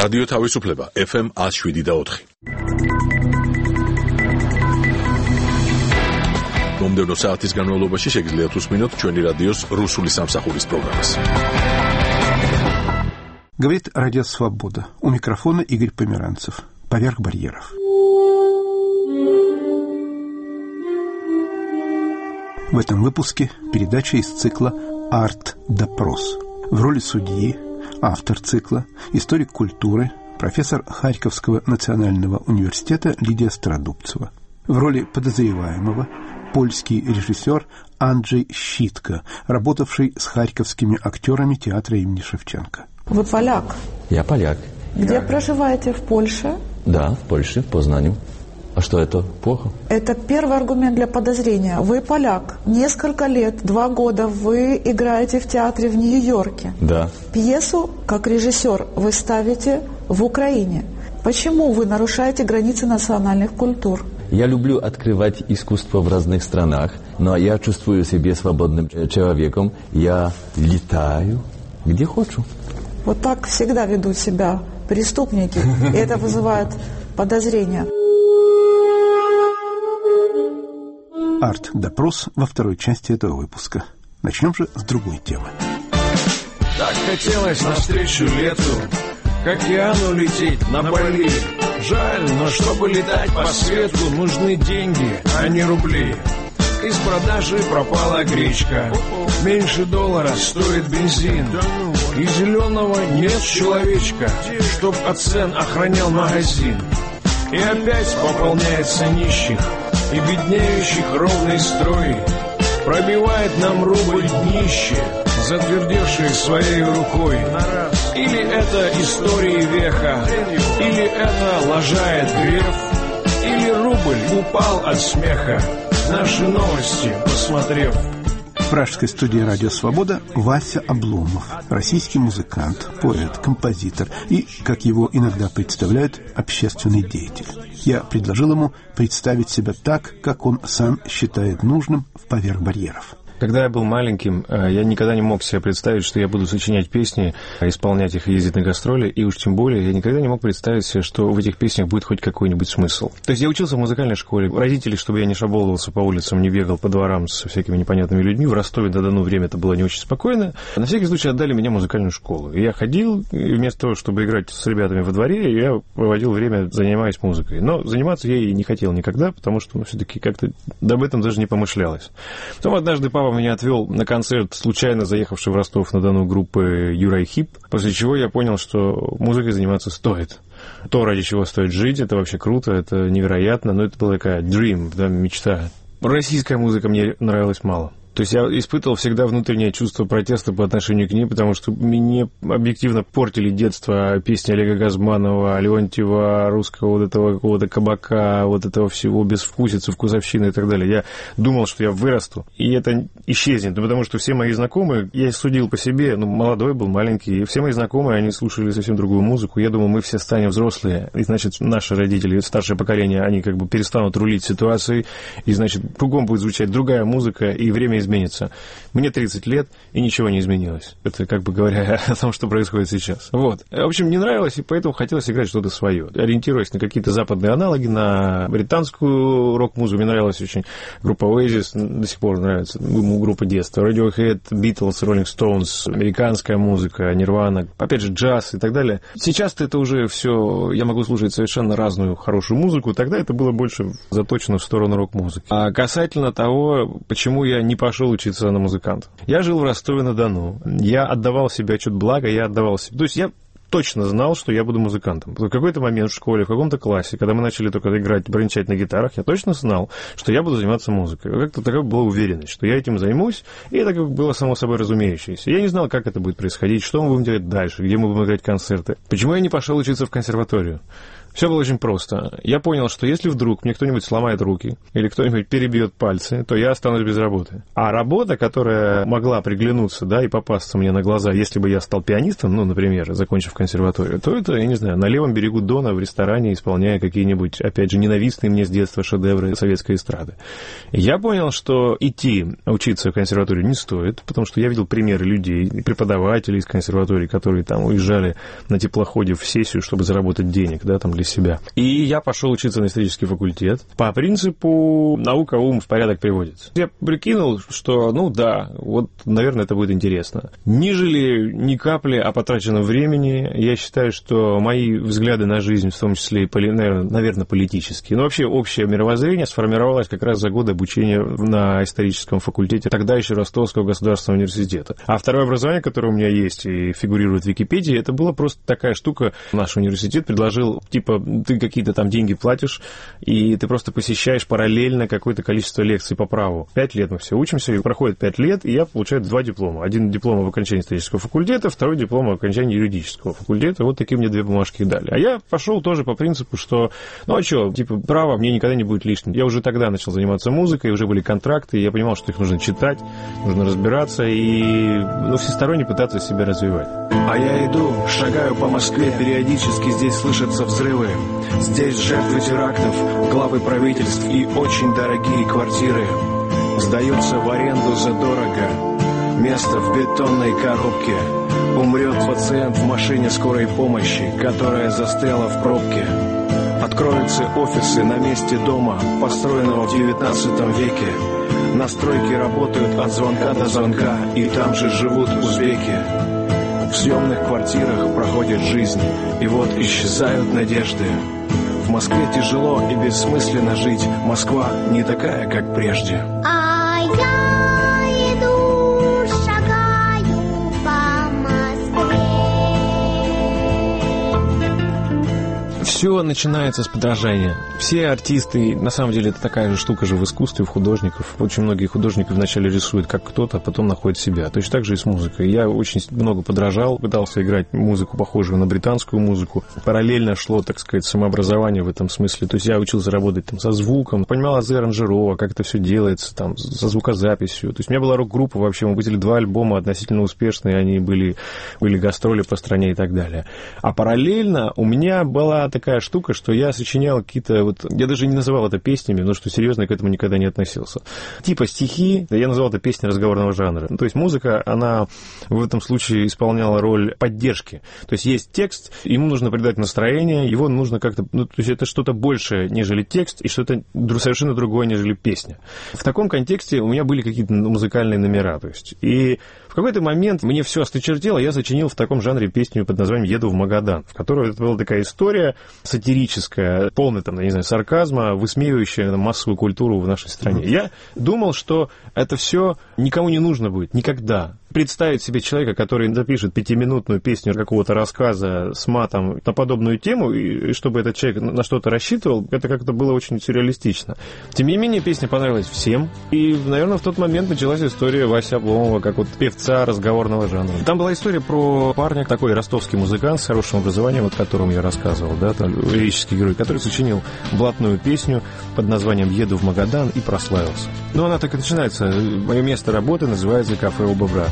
რადიო თავისუფლება FM 107.4. მომდევნო საათის განმავლობაში შეგიძლიათ უსმინოთ ჩვენი რადიოს რუსული სამსახურის პროგრამას. Говорит Радио Свобода. У микрофона Игорь Померанцев. Поверх барьеров. В этом выпуске передача из цикла «Арт-допрос». В роли судьи автор цикла, историк культуры, профессор Харьковского национального университета Лидия Стародубцева. В роли подозреваемого польский режиссер Анджей Щитко, работавший с харьковскими актерами театра имени Шевченко. Вы поляк? Я поляк. Где проживаете? В Польше? Да, в Польше, в Познании. А что, это плохо? Это первый аргумент для подозрения. Вы поляк. Несколько лет, 2 года вы играете в театре в Нью-Йорке. Да. Пьесу, как режиссер, вы ставите в Украине. Почему вы нарушаете границы национальных культур? Я люблю открывать искусство в разных странах, но я чувствую себя свободным человеком. Я летаю, где хочу. Вот так всегда ведут себя преступники, и это вызывает подозрения. Арт-допрос во второй части этого выпуска. Начнем же с другой темы. Так хотелось навстречу лету, к океану лететь на Бали. Жаль, но чтобы летать по свету, нужны деньги, а не рубли. Из продажи пропала гречка, меньше $1 стоит бензин. И зеленого нет человечка, чтоб от цен охранял магазин. И опять пополняется нищих и беднеющих ровный строй. Пробивает нам рубль днище, затвердевший своей рукой. Или это истории века, или это лажает грех, или рубль упал от смеха, наши новости посмотрев. В пражской студии «Радио Свобода» Вася Обломов, российский музыкант, поэт, композитор и, как его иногда представляют, общественный деятель. Я предложил ему представить себя так, как он сам считает нужным в «Поверх барьеров». Когда я был маленьким, я никогда не мог себе представить, что я буду сочинять песни, исполнять их и ездить на гастроли, и уж тем более я никогда не мог представить себе, что в этих песнях будет хоть какой-нибудь смысл. То есть я учился в музыкальной школе. Родители, чтобы я не шаболовался по улицам, не бегал по дворам со всякими непонятными людьми, в Ростове-на-Дону время это было не очень спокойно, на всякий случай отдали меня в музыкальную школу. И я ходил, и вместо того, чтобы играть с ребятами во дворе, я проводил время, занимаясь музыкой. Но заниматься я и не хотел никогда, потому что все-таки как-то об этом даже не помышлялось. Потом однажды папа меня отвел на концерт, случайно заехавший в Ростов-на-Дону группы Юрай Хип, после чего я понял, что музыкой заниматься стоит. То, ради чего стоит жить, это вообще круто, это невероятно, но это была такая dream, да, мечта. Российская музыка мне нравилась мало. То есть я испытывал всегда внутреннее чувство протеста по отношению к ней, потому что мне объективно портили детство песни Олега Газманова, Леонтьева, русского вот этого какого-то кабака, вот этого всего безвкусицы, вкусовщины и так далее. Я думал, что я вырасту, и это исчезнет, потому что все мои знакомые, я судил по себе, молодой был, маленький, и все мои знакомые, они слушали совсем другую музыку. Я думал, мы все станем взрослые, и, значит, наши родители, старшее поколение, они как бы перестанут рулить ситуацией, и, значит, кругом будет звучать другая музыка, и время изменится. Мне 30 лет, и ничего не изменилось. Это, как бы говоря, о том, что происходит сейчас. Вот. В общем, не нравилось, и поэтому хотелось играть что-то свое. Ориентируясь на какие-то западные аналоги, на британскую рок-музыку. Мне нравилась очень группа Oasis, до сих пор нравится, группа детства. Radiohead, Beatles, Rolling Stones, американская музыка, Nirvana, опять же, джаз и так далее. Сейчас-то это уже все, я могу слушать совершенно разную хорошую музыку, тогда это было больше заточено в сторону рок-музыки. А касательно того, почему я не пошел учиться на музыканта. Я жил в Ростове-на-Дону. Я отдавал себе отчет, благо я отдавал себе. То есть я точно знал, что я буду музыкантом. В какой-то момент в школе, в каком-то классе, когда мы начали только играть, бренчать на гитарах, я точно знал, что я буду заниматься музыкой. Как-то такая была уверенность, что я этим займусь, и это как было само собой разумеющееся. Я не знал, как это будет происходить, что мы будем делать дальше, где мы будем играть концерты. Почему я не пошел учиться в консерваторию? Все было очень просто. Я понял, что если вдруг мне кто-нибудь сломает руки или кто-нибудь перебьет пальцы, то я останусь без работы. А работа, которая могла приглянуться, да, и попасться мне на глаза, если бы я стал пианистом, ну, например, закончив консерваторию, то это, я не знаю, на левом берегу Дона в ресторане, исполняя какие-нибудь, опять же, ненавистные мне с детства шедевры советской эстрады. Я понял, что идти учиться в консерваторию не стоит, потому что я видел примеры людей, преподавателей из консерватории, которые там уезжали на теплоходе в сессию, чтобы заработать денег, да, там, для себя. И я пошел учиться на исторический факультет по принципу «наука ум в порядок приводит». Я прикинул, что, ну да, вот, наверное, это будет интересно. Не жалею ни капли о потраченном времени. Я считаю, что мои взгляды на жизнь, в том числе и, наверное, политические, но вообще общее мировоззрение сформировалось как раз за годы обучения на историческом факультете тогда еще Ростовского государственного университета. А второе образование, которое у меня есть и фигурирует в Википедии, это была просто такая штука. Наш университет предложил, типа, ты какие-то там деньги платишь, и ты просто посещаешь параллельно какое-то количество лекций по праву. 5 лет мы все учимся, и проходит 5 лет, и я получаю 2 диплома. Один диплом об окончании исторического факультета, второй диплом об окончании юридического факультета. Вот такие мне 2 бумажки дали. А я пошел тоже по принципу, что, ну а что, типа, право мне никогда не будет лишним. Я уже тогда начал заниматься музыкой, уже были контракты, и я понимал, что их нужно читать, нужно разбираться и, ну, всесторонне пытаться себя развивать. А я иду, шагаю по Москве, периодически здесь слышатся взрывы. Здесь жертвы терактов, главы правительств и очень дорогие квартиры. Сдаются в аренду задорого, место в бетонной коробке. Умрет пациент в машине скорой помощи, которая застряла в пробке. Откроются офисы на месте дома, построенного в 19 веке. На стройке работают от звонка до звонка, и там же живут узбеки. В съемных квартирах проходит жизнь, и вот исчезают надежды. В Москве тяжело и бессмысленно жить. Москва не такая, как прежде. А я иду, шагаю по Москве. Все начинается с подражания. Все артисты, на самом деле, это такая же штука же в искусстве, в художников. Очень многие художники вначале рисуют как кто-то, а потом находят себя. Точно так же и с музыкой. Я очень много подражал, пытался играть музыку, похожую на британскую музыку. Параллельно шло, так сказать, самообразование в этом смысле. То есть я учился работать там со звуком, понимал азы аранжировок, как это все делается, там, со звукозаписью. То есть у меня была рок-группа вообще, мы выпустили 2 альбома относительно успешные, они были гастроли по стране и так далее. А параллельно у меня была такая штука, что я сочинял какие-то вот, я даже не называл это песнями, потому что серьезно к этому никогда не относился. Типа стихи, я называл это песни разговорного жанра. То есть музыка, она в этом случае исполняла роль поддержки. То есть есть текст, ему нужно придать настроение, его нужно как-то, ну, то есть это что-то большее, нежели текст, и что-то совершенно другое, нежели песня. В таком контексте у меня были какие-то музыкальные номера, то есть, и в какой-то момент мне все осточертело, я сочинил в таком жанре песню под названием «Еду в Магадан», в которой это была такая история сатирическая, полная, там, я не знаю, сарказма, высмеивающая массовую культуру в нашей стране. Я думал, что это все никому не нужно будет, никогда. Представить себе человека, который запишет 5-минутную песню какого-то рассказа с матом на подобную тему, и чтобы этот человек на что-то рассчитывал, это как-то было очень сюрреалистично. Тем не менее, песня понравилась всем, и, наверное, в тот момент началась история Васи Обломова, как вот певца разговорного жанра. Там была история про парня, такой ростовский музыкант с хорошим образованием, вот о котором я рассказывал, да, там, лирический герой, который сочинил блатную песню под названием «Еду в Магадан» и прославился. Ну, она так и начинается. Мое место работы называется «Кафе у бобра».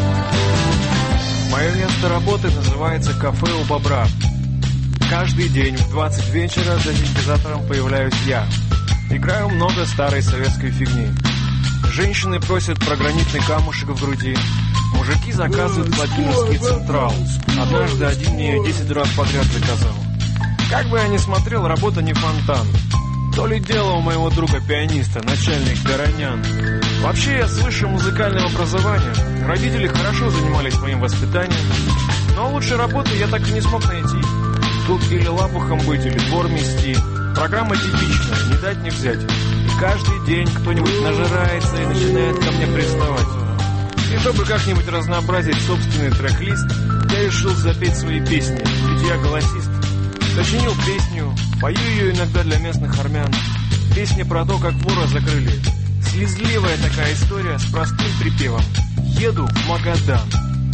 Мое место работы называется «Кафе у бобра». Каждый день в 20 вечера за синтезатором появляюсь я. Играю много старой советской фигни. Женщины просят про гранитный камушек в груди. Мужики заказывают Владимирский Централ. Однажды один мне 10 раз подряд заказал. Как бы я ни смотрел, работа не фонтан. То ли дело у моего друга-пианиста, начальник Горонян. Вообще, я с высшим музыкальным образованием. Родители хорошо занимались моим воспитанием. Но лучшей работы я так и не смог найти. Тут или лапухом быть, или двор мести. Программа типичная, не дать не взять. И каждый день кто-нибудь нажирается и начинает ко мне приставать. И чтобы как-нибудь разнообразить собственный трек-лист, я решил запеть свои песни, ведь я голосист. Сочинил песню, пою ее иногда для местных армян. Песня про то, как вора закрыли. Слезливая такая история с простым припевом. Еду в Магадан.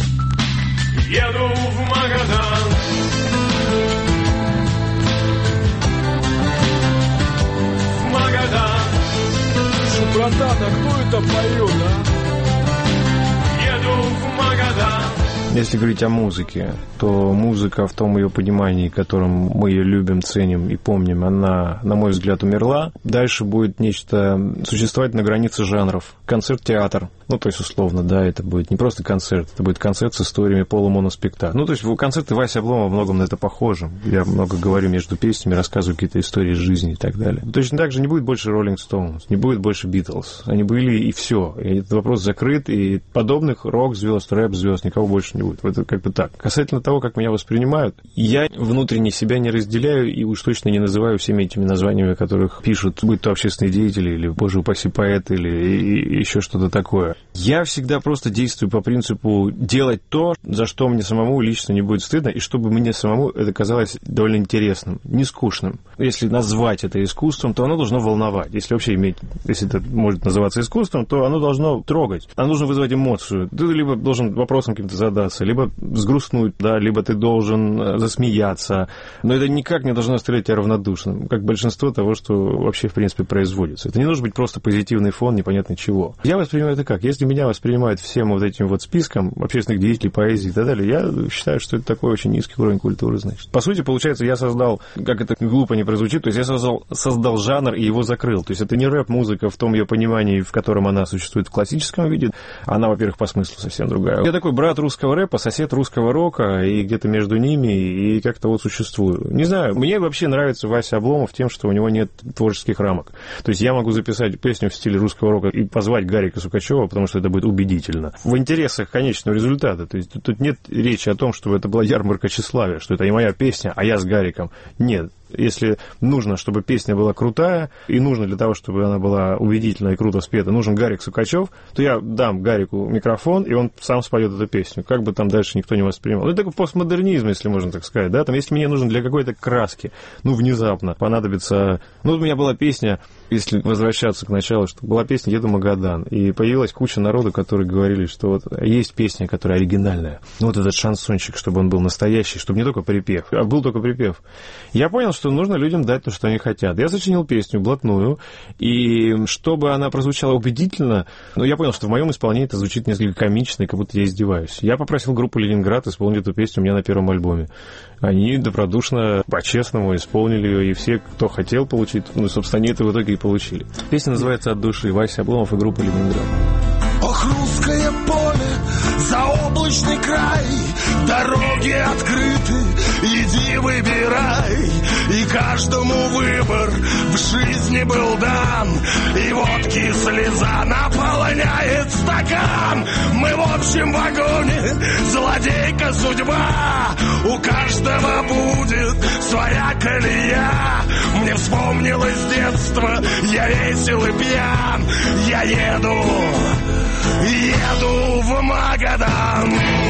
Еду в Магадан. Магадан. Слушай, братан, а кто это поет, а? Еду в Магадан. Если говорить о музыке, то музыка в том ее понимании, которым мы ее любим, ценим и помним, она, на мой взгляд, умерла. Дальше будет нечто существовать на границе жанров. Концерт-театр. Ну, то есть, условно, да, это будет не просто концерт, это будет концерт с историями полумоноспектакля. Ну, то есть, концерты Васи Обломова во многом на это похожи. Я много говорю между песнями, рассказываю какие-то истории из жизни и так далее. Точно так же не будет больше Rolling Stones, не будет больше Beatles. Они были, и все. И этот вопрос закрыт, и подобных рок-звезд, рэп-звезд никого больше не будет. Это как бы так. Касательно того, как меня воспринимают, я внутренне себя не разделяю и уж точно не называю всеми этими названиями, которых пишут, будь то общественные деятели или, боже упаси, поэт или еще что-то такое. Я всегда просто действую по принципу делать то, за что мне самому лично не будет стыдно, и чтобы мне самому это казалось довольно интересным, не скучным. Если назвать это искусством, то оно должно волновать. Если вообще иметь, если это может называться искусством, то оно должно трогать. Оно должно вызывать эмоцию. Ты либо должен вопросом каким-то задаться, либо сгрустнуть, да, либо ты должен засмеяться. Но это никак не должно оставлять тебя равнодушным, как большинство того, что вообще, в принципе, производится. Это не должен быть просто позитивный фон непонятно чего. Я воспринимаю это как? Если меня воспринимают всем вот этим вот списком общественных деятелей, поэзии и так далее, я считаю, что это такой очень низкий уровень культуры, значит. По сути, получается, я создал, как это глупо не прозвучит, то есть я создал жанр и его закрыл. То есть это не рэп-музыка в том ее понимании, в котором она существует в классическом виде. Она, во-первых, по смыслу совсем другая. Я такой брат русского рэпа, сосед русского рока, и где-то между ними, и как-то вот существую. Не знаю, мне вообще нравится Вася Обломов тем, что у него нет творческих рамок. То есть я могу записать песню в стиле русского рока и позвать Гарика Сукачева, потому что это будет убедительно. В интересах конечного результата. То есть тут нет речи о том, чтобы это была ярмарка тщеславия, что это не моя песня, а я с Гариком. Нет. Если нужно, чтобы песня была крутая, и нужно для того, чтобы она была убедительна и круто спета, нужен Гарик Сукачев, то я дам Гарику микрофон, и он сам споет эту песню. Как бы там дальше никто не воспринимал. Это такой постмодернизм, если можно так сказать. Да? Там, если мне нужно для какой-то краски, внезапно понадобится... у меня была песня, если возвращаться к началу, что была песня «Еду в Магадан», и появилась куча народу, которые говорили, что вот есть песня, которая оригинальная. Вот этот шансончик, чтобы он был настоящий, чтобы не только припев, а был только припев. Я понял, что нужно людям дать то, что они хотят. Я сочинил песню блатную, и чтобы она прозвучала убедительно, я понял, что в моем исполнении это звучит несколько комично, и как будто я издеваюсь. Я попросил группу «Ленинград» исполнить эту песню у меня на первом альбоме. Они добродушно, по-честному исполнили ее, и все, кто хотел получить, собственно, они это в итоге и получили. Песня называется «От души». Вася Обломов и группа «Ленинград». Ох, русское поле, заоблачный край, дороги открыты, иди выбирай. И каждому выбор в жизни был дан, и водки слеза наполняет стакан. Мы в общем вагоне, злодейка судьба, у каждого будет своя колея. Мне вспомнилось детство, я весел и пьян, я еду в Магадан.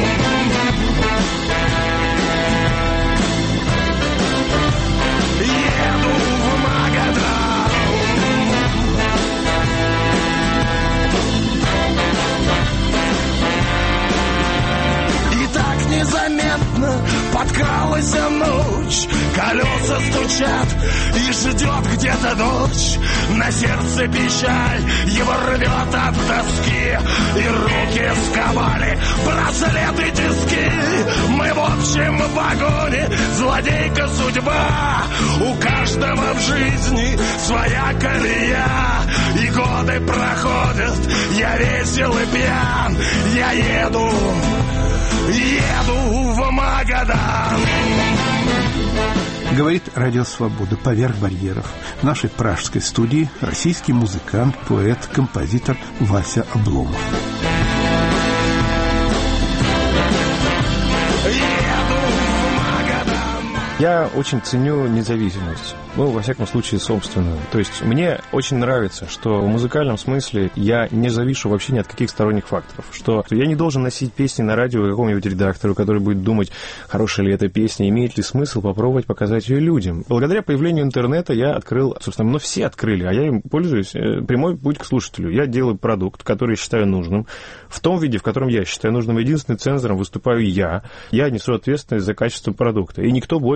Еду в Магадан. И так незаметно подкралась ночь, колеса стучат и ждет где-то дочь. На сердце печаль, его рвет от тоски, и руки сковали браслеты тиски. Мы в общем вагоне, злодейка судьба, у каждого в жизни своя колея. И годы проходят, я весел и пьян, я еду в Магадан. Говорит Радио Свобода поверх барьеров. В нашей пражской студии российский музыкант, поэт, композитор Вася Обломов. Я очень ценю независимость. Во всяком случае, собственную. То есть мне очень нравится, что в музыкальном смысле я не завишу вообще ни от каких сторонних факторов. Что я не должен носить песни на радио какому-нибудь редактору, который будет думать, хорошая ли эта песня, имеет ли смысл попробовать показать ее людям. Благодаря появлению интернета я открыл, собственно, все открыли, а я им пользуюсь, прямой путь к слушателю. Я делаю продукт, который считаю нужным, в том виде, в котором я считаю нужным. Единственным цензором выступаю я. Я несу ответственность за качество продукта. И никто больше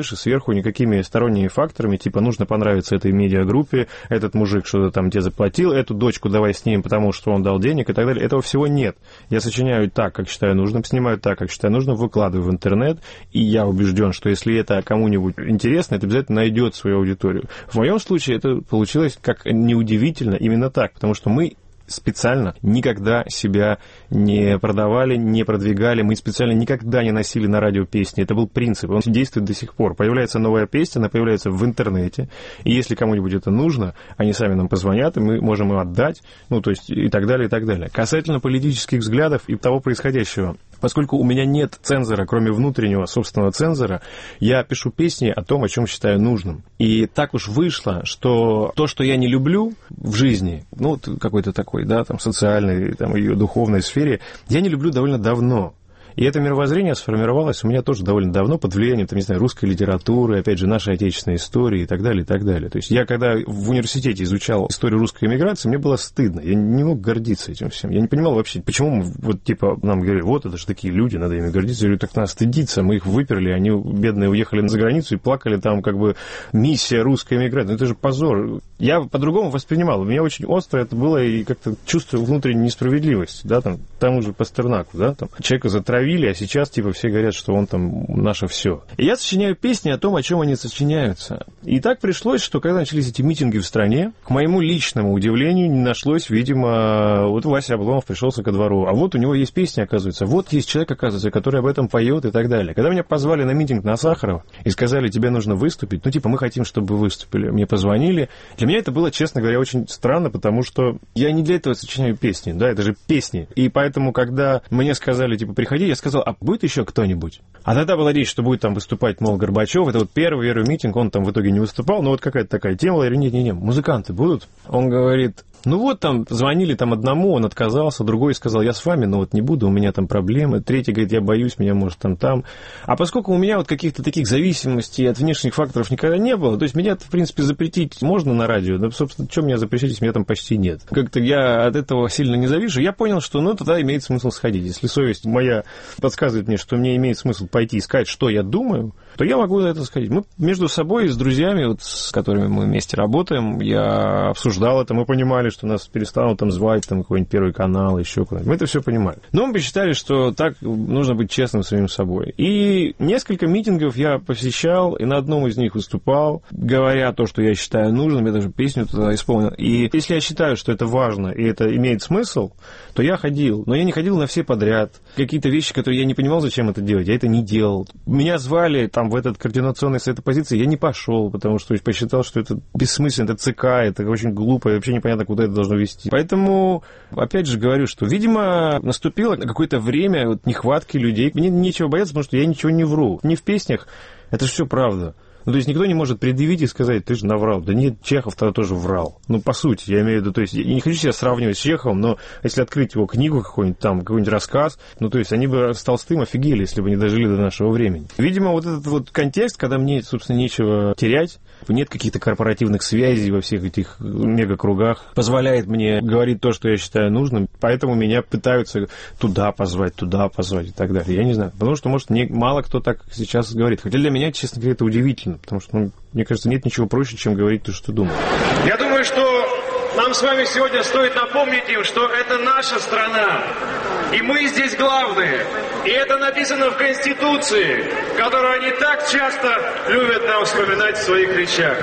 дальше сверху никакими сторонними факторами, типа нужно понравиться этой медиагруппе, этот мужик что-то там тебе заплатил, эту дочку давай снимем, потому что он дал денег и так далее. Этого всего нет. Я сочиняю так, как считаю нужным, снимаю так, как считаю нужным, выкладываю в интернет, и я убежден, что если это кому-нибудь интересно, это обязательно найдет свою аудиторию. В моем случае это получилось, как неудивительно, именно так, потому что мы специально никогда себя не продавали, не продвигали, мы специально никогда не носили на радио песни. Это был принцип, он действует до сих пор. Появляется новая песня, она появляется в интернете, и если кому-нибудь это нужно, они сами нам позвонят, и мы можем ее отдать, ну, то есть и так далее, и так далее. Касательно политических взглядов и того происходящего, поскольку у меня нет цензора, кроме внутреннего собственного цензора, я пишу песни о том, о чем считаю нужным. И так уж вышло, что то, что я не люблю в жизни, ну, какой-то такой, да, там, социальной, там, ее духовной сфере, я не люблю довольно давно. И это мировоззрение сформировалось у меня тоже довольно давно под влиянием, там, не знаю, русской литературы, опять же, нашей отечественной истории и так далее, и так далее. То есть я, когда в университете изучал историю русской эмиграции, мне было стыдно. Я не мог гордиться этим всем. Я не понимал вообще, почему вот, типа, нам говорили, вот, это же такие люди, надо ими гордиться. Я говорю, так надо стыдиться. Мы их выперли, они, бедные, уехали за границу и плакали там, как бы, миссия русской эмиграции. Ну, это же позор. Я по-другому воспринимал. У меня очень остро это было и как-то чувство внутренней несправедливости, да, там, тому же Пастернаку, да, там, человека затравили, а сейчас, типа, все говорят, что он там наше все. И я сочиняю песни о том, о чем они сочиняются. И так пришлось, что когда начались эти митинги в стране, к моему личному удивлению не нашлось, видимо, вот Вася Обломов пришелся ко двору, а вот у него есть песни, оказывается, вот есть человек, оказывается, который об этом поет и так далее. Когда меня позвали на митинг на Сахарова и сказали, тебе нужно выступить, ну, типа, мы хотим, чтобы вы выступили. Мне позвонили. Для меня это было, честно говоря, очень странно, потому что я не для этого сочиняю песни, да, это же песни. И поэтому, когда мне сказали, типа, приходи, я сказал, а будет еще кто-нибудь? А тогда была речь, что будет там выступать, мол, Горбачев. Это вот первый митинг, он там в итоге не выступал, но вот какая-то такая тема. Я говорю, нет, музыканты будут? Он говорит, ну вот там звонили там одному, он отказался, другой сказал, я с вами, но вот не буду, у меня там проблемы. Третий говорит, я боюсь, меня может там. А поскольку у меня вот каких-то таких зависимостей от внешних факторов никогда не было, то есть меня, в принципе, запретить можно на радио, но, собственно, что меня запрещать, если меня там почти нет. Как-то я от этого сильно не завишу. Я понял, что, ну, тогда имеет смысл сходить. Если совесть моя подсказывает мне, что мне имеет смысл пойти и сказать, что я думаю, то я могу на это сходить. Мы между собой с друзьями, вот, с которыми мы вместе работаем, я обсуждал это, мы понимали, что нас перестанут там звать, там, какой-нибудь Первый канал, еще куда-нибудь. Мы это все понимали. Но мы посчитали, что так нужно быть честным с самим собой. И несколько митингов я посещал, и на одном из них выступал, говоря то, что я считаю нужным, я даже песню туда исполнил. И если я считаю, что это важно, и это имеет смысл, то я ходил. Но я не ходил на все подряд. Какие-то вещи, которые я не понимал, зачем это делать, я это не делал. Меня звали там в этот координационный совет оппозиции, я не пошел, потому что посчитал, что это бессмысленно, это ЦК, это очень глупо, и вообще непонятно, куда это должно вести. Поэтому, опять же, говорю, что, видимо, наступило какое-то время вот, нехватки людей. Мне нечего бояться, потому что я ничего не вру. Не в песнях, это же все правда. Ну, то есть никто не может предъявить и сказать, ты же наврал. Да нет, Чехов тогда тоже врал. Ну, по сути, я имею в виду, то есть я не хочу себя сравнивать с Чеховым, но если открыть его книгу какой-нибудь там, какой-нибудь рассказ, ну, то есть они бы с Толстым офигели, если бы не дожили до нашего времени. Видимо, вот этот вот контекст, когда мне, собственно, нечего терять, нет каких-то корпоративных связей во всех этих мегакругах, позволяет мне говорить то, что я считаю нужным, поэтому меня пытаются туда позвать и так далее. Я не знаю, потому что, может, мало кто так сейчас говорит. Хотя для меня, честно говоря, это удивительно, потому что, ну, мне кажется, нет ничего проще, чем говорить то, что думаю. Я думаю, что нам с вами сегодня стоит напомнить им, что это наша страна, и мы здесь главные. И это написано в Конституции, которую они так часто любят нам вспоминать в своих речах.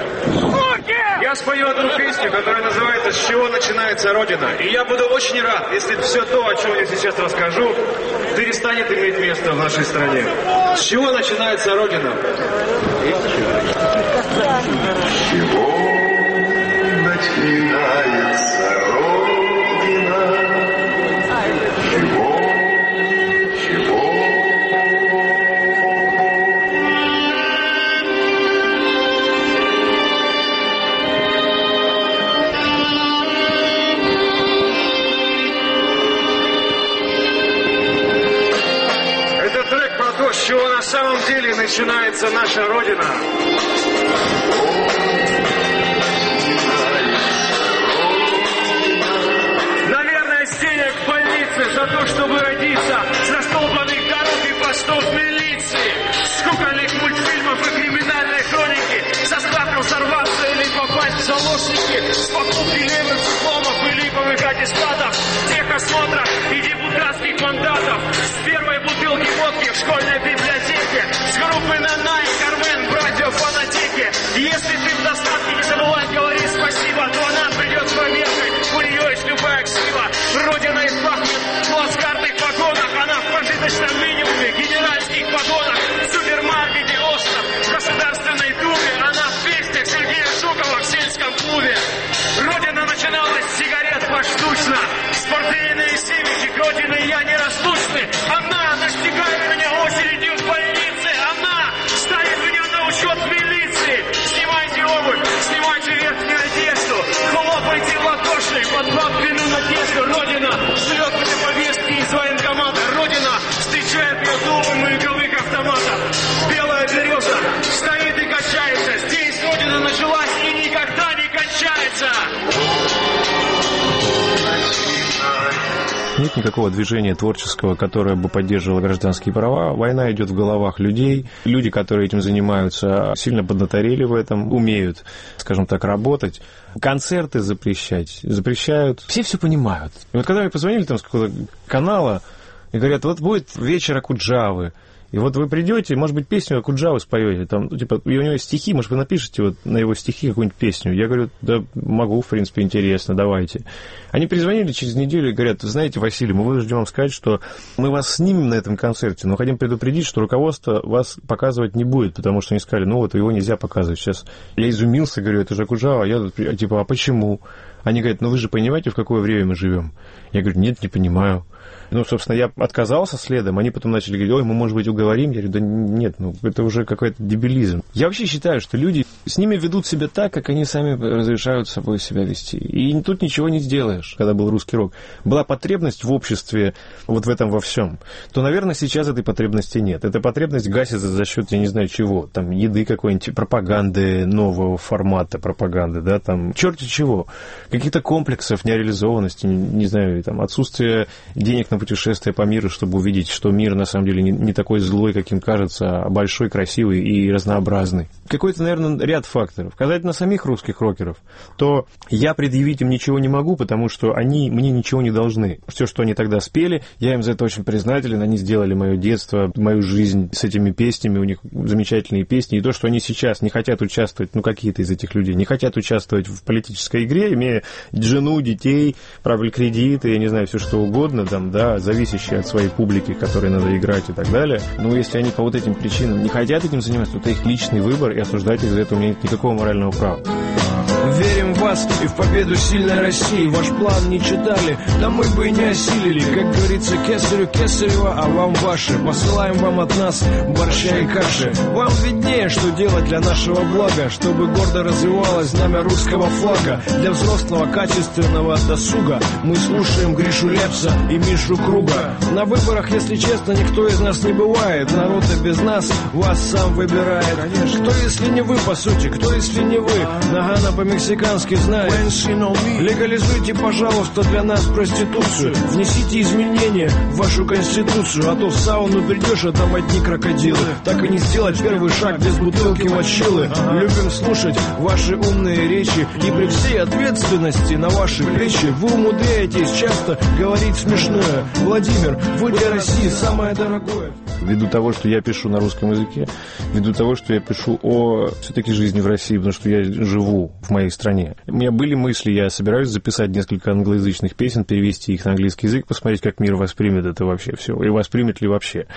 Я спою одну песню, которая называется «С чего начинается Родина». И я буду очень рад, если все то, о чем я сейчас расскажу, перестанет иметь место в нашей стране. С чего начинается Родина? С чего начинается Родина? Чего? Это трек про то, с чего на самом деле начинается наша Родина. За то, чтобы родиться, с растоптанных дорог и постов милиции, с кукольных мультфильмов и криминальных помощники с покупки левых дипломов и липовых аттестатов, техосмотров и депутатских мандатов, с первой бутылки водки в школьной библиотеке, с группы Нана и Кармен в радиофонотеке. Если ты в достатке, не забывай говорить спасибо, то она придет с проверкой, у нее есть любая ксива. Родина из пахнет в плацкартных погонах, она в прожиточном минимуме, генеральских погонах, в супермаркете «Остров», в Государственной Думе, она в песнях Сергея Жукова в сельском клубе. Родина начиналась с сигарет поштучно, спортивные семечки, Родины я неразлучны. Она настигает меня очередью в больнице, она ставит меня на учет милиции. Снимайте обувь, снимайте верхнюю одежду, хлопайте в ладоши под бабкину надежду. Родина шлет мне повестки из военкомата, Родина встречает ее дулом мыговых автоматов. Белая береза стоит и качается, здесь Родина началась и никогда не кончается. Нет никакого движения творческого, которое бы поддерживало гражданские права. Война идет в головах людей. Люди, которые этим занимаются, сильно поднаторели в этом, умеют, скажем так, работать. Концерты запрещают. Все понимают. И вот когда мне позвонили там с какого-то канала и говорят, вот будет вечер Окуджавы, и вот вы придете, может быть, песню Окуджавы споете, там, ну, типа, и у него есть стихи, может, вы напишите вот на его стихи какую-нибудь песню. Я говорю, да, могу, в принципе, интересно, давайте. Они перезвонили через неделю и говорят, знаете, Василий, мы вынуждены вам сказать, что мы вас снимем на этом концерте, но хотим предупредить, что руководство вас показывать не будет, потому что они сказали, ну вот, его нельзя показывать сейчас. Я изумился, говорю, это же Окуджава, а я тут, типа, а почему? Они говорят, ну вы же понимаете, в какое время мы живем? Я говорю, нет, не понимаю. Ну, собственно, я отказался следом, они потом начали говорить, ой, мы, может быть, уговорим. Я говорю, да нет, ну, это уже какой-то дебилизм. Я вообще считаю, что люди с ними ведут себя так, как они сами разрешают с собой себя вести. И тут ничего не сделаешь, когда был русский рок. Была потребность в обществе вот в этом во всем. То, наверное, сейчас этой потребности нет. Эта потребность гасится за счет, я не знаю чего, там, еды какой-нибудь, пропаганды, нового формата пропаганды, да, там, черти чего. Каких-то комплексов нереализованности, не знаю, там, отсутствие денег на путешествие по миру, чтобы увидеть, что мир на самом деле не такой злой, каким кажется, а большой, красивый и разнообразный. Какой-то, наверное, ряд факторов. Касательно самих русских рокеров, то я предъявить им ничего не могу, потому что они мне ничего не должны. Все, что они тогда спели, я им за это очень признателен. Они сделали мое детство, мою жизнь с этими песнями, у них замечательные песни. И то, что они сейчас не хотят участвовать, ну, какие-то из этих людей, не хотят участвовать в политической игре, имея жену, детей, правильно, кредиты, я не знаю, все что угодно, там, да, зависящие от своей публики, которой надо играть и так далее. Но если они по вот этим причинам не хотят этим заниматься, то это их личный выбор, и осуждать их за это у меня нет никакого морального права. Верим в вас и в победу сильной России. Ваш план не читали, да мы бы и не осилили. Как говорится, кесарю кесарева, а вам ваше. Посылаем вам от нас борща и каши. Вам виднее, что делать для нашего блага, чтобы гордо развивалось знамя русского флага. Для взрослого качественного досуга мы слушаем Гришу Лепса и Мишу Круга. На выборах, если честно, никто из нас не бывает. Народ-то без нас вас сам выбирает. Кто, если не вы, по сути, кто, если не вы? Нагано по-мексикански знает. Легализуйте, пожалуйста, для нас проституцию. Внесите изменения в вашу конституцию, а то в сауну придешь, а там одни крокодилы. Так и не сделать первый шаг без бутылки мочилы. Любим слушать ваши умные речи, и при всей ответственности на ваши плечи вы умудряетесь часто говорить смешное. Владимир, вы для России самое дорогое. Ввиду того, что я пишу на русском языке, ввиду того, что я пишу о все-таки жизни в России, потому что я живу в моей стране. У меня были мысли, я собираюсь записать несколько англоязычных песен, перевести их на английский язык, посмотреть, как мир воспримет это вообще все, и воспримет ли вообще.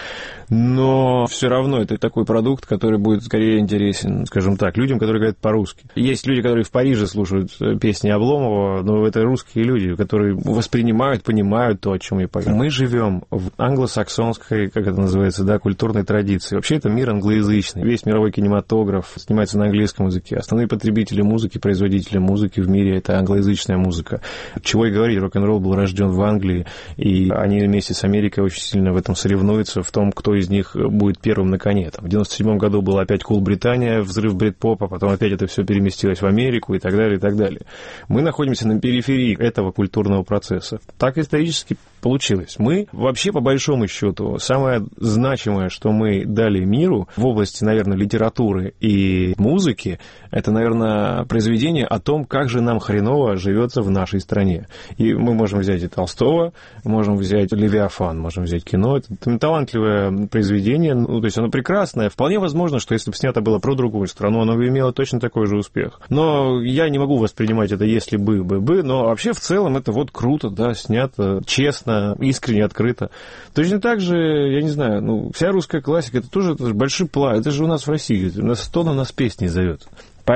Но все равно это такой продукт, который будет скорее интересен, скажем так, людям, которые говорят по-русски. Есть люди, которые в Париже слушают песни Обломова, но это русские люди, которые воспринимают, понимают то, о чем я пою. Мы живем в англосаксонской, как это называется, да, культурной традиции. Вообще это мир англоязычный. Весь мировой кинематограф снимается на английском языке. Основные потребители музыки, производители музыки в мире — это англоязычная музыка. Чего и говорить, рок-н-ролл был рожден в Англии, и они вместе с Америкой очень сильно в этом соревнуются, в том, кто из них будет первым на коне. Там, в 97 году был опять Cool Британия, взрыв брит-попа, потом опять это все переместилось в Америку и так далее, и так далее. Мы находимся на периферии этого культурного процесса. Так исторически получилось. Мы вообще, по большому счету, самое значимое, что мы дали миру в области, наверное, литературы и музыки, это, наверное, произведение о том, как же нам хреново живется в нашей стране. И мы можем взять и Толстого, можем взять «Левиафан», можем взять кино. Это талантливое произведение, ну, то есть оно прекрасное. Вполне возможно, что если бы снято было про другую страну, оно бы имело точно такой же успех. Но я не могу воспринимать это «если бы», но вообще в целом это вот круто, да, снято честно, искренне, открыто. Точно так же, я не знаю, ну, вся русская классика, это тоже большой план, это же у нас в России, кто на нас песни зовет.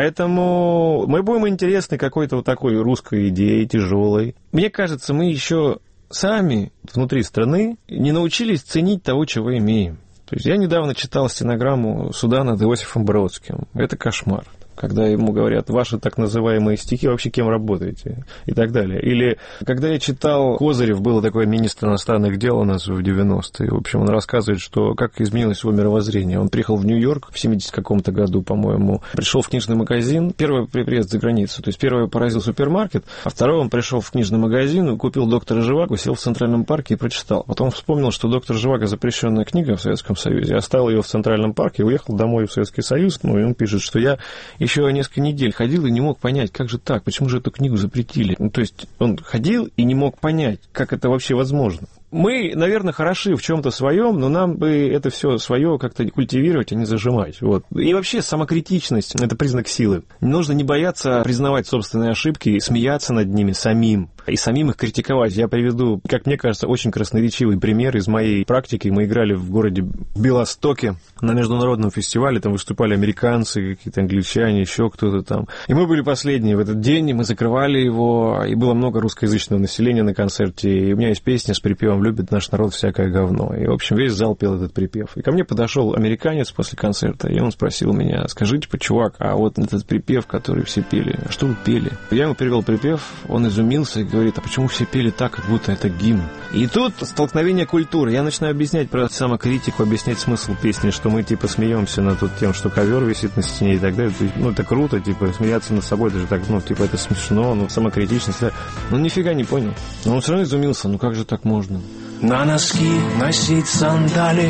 Поэтому мы будем интересны какой-то вот такой русской идеей, тяжелой. Мне кажется, мы еще сами внутри страны не научились ценить того, чего имеем. То есть я недавно читал стенограмму суда над Иосифом Бродским. Это кошмар. Когда ему говорят, ваши так называемые стихи, вообще кем работаете? И так далее. Или когда я читал Козырев, было такое министр иностранных дел у нас в 90-е. В общем, он рассказывает, что как изменилось его мировоззрение. Он приехал в Нью-Йорк в 70 каком-то году, по-моему. Пришел в книжный магазин. Первый приезд за границу. То есть первый поразил супермаркет, а второй он пришел в книжный магазин, купил «Доктора Живаго», сел в Центральном парке и прочитал. Потом вспомнил, что «Доктор Живаго» запрещенная книга в Советском Союзе. Оставил ее в Центральном парке и уехал домой в Советский Союз. Ну, и он пишет, что я еще несколько недель ходил и не мог понять, как же так, почему же эту книгу запретили. Ну, то есть он ходил и не мог понять, как это вообще возможно. Мы, наверное, хороши в чем-то своем, но нам бы это все свое как-то культивировать, а не зажимать. Вот. И вообще самокритичность – это признак силы. Нужно не бояться признавать собственные ошибки и смеяться над ними самим. И самим их критиковать. Я приведу, как мне кажется, очень красноречивый пример из моей практики. Мы играли в городе Белостоке на международном фестивале. Там выступали американцы, какие-то англичане, еще кто-то там. И мы были последние в этот день, и мы закрывали его. И было много русскоязычного населения на концерте. И у меня есть песня с припевом «Любит наш народ всякое говно». И, в общем, весь зал пел этот припев. И ко мне подошел американец после концерта, и он спросил меня: скажите, чувак, а вот этот припев, который все пели, что вы пели? Я ему перевел припев, он изумился и говорит: а почему все пели так, как будто это гимн? И тут столкновение культур. Я начинаю объяснять про самокритику, объяснять смысл песни, что мы, типа, смеемся над тем, что ковер висит на стене и так далее. Ну, это круто, типа, смеяться над собой, даже так, ну, типа, это смешно, ну, самокритичность. Ну, нифига не понял. Но он все равно изумился, ну, как же так можно? На носки носить сандали,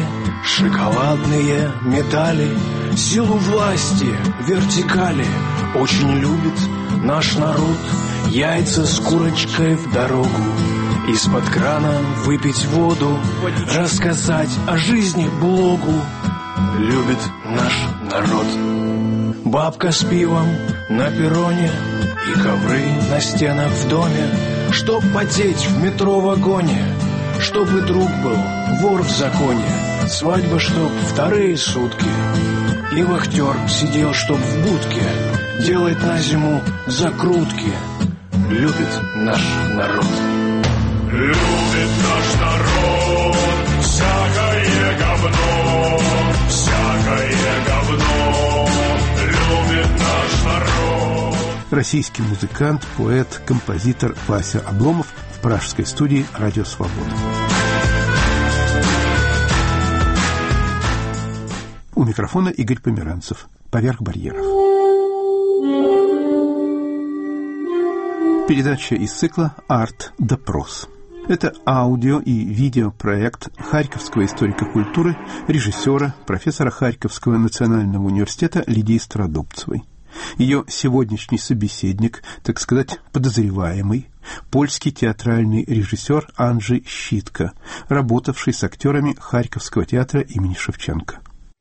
шоколадные медали, силу власти, вертикали очень любит наш народ. Яйца с курочкой в дорогу, из-под крана выпить воду, рассказать о жизни блогу любит наш народ. Бабка с пивом на перроне и ковры на стенах в доме, чтоб потеть в метро-вагоне, чтобы друг был вор в законе, свадьба чтоб вторые сутки, и вахтер сидел чтоб в будке, делает на зиму закрутки. Любит наш народ. Любит наш народ всякое говно, любит наш народ. Российский музыкант, поэт, композитор Вася Обломов в пражской студии «Радио Свобода». У микрофона Игорь Померанцев. «Поверх барьеров». Передача из цикла «Арт-допрос». Это аудио- и видеопроект харьковского историка культуры, режиссера, профессора Харьковского национального университета Лидии Стародубцевой. Ее сегодняшний собеседник, так сказать, подозреваемый, польский театральный режиссер Анджей Щитко, работавший с актерами Харьковского театра имени Шевченко.